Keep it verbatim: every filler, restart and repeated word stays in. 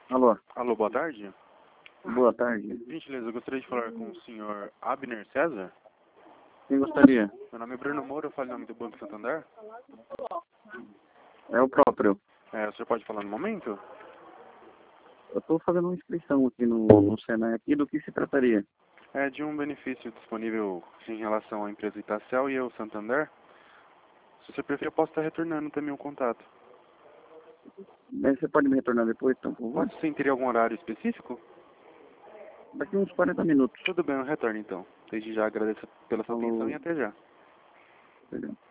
Alô, Alô, boa tarde. boa tarde. Gentileza, eu gostaria de falar com o senhor Abner César. Quem gostaria? Meu nome é Bruno Moura, eu falo em nome do Banco Santander. É o próprio. É, o senhor pode falar no momento? Eu estou fazendo uma inscrição aqui no, no Senai aqui, do que se trataria? É de um benefício disponível em relação à empresa Itacel e ao Santander. Se você preferir, eu posso estar retornando também o contato. Bem, você pode me retornar depois, então, por favor? Você teria algum horário específico? Daqui uns quarenta minutos. Tudo bem, eu retorno então. Desde já agradeço pela sua atenção Falou. e até já. Entendeu?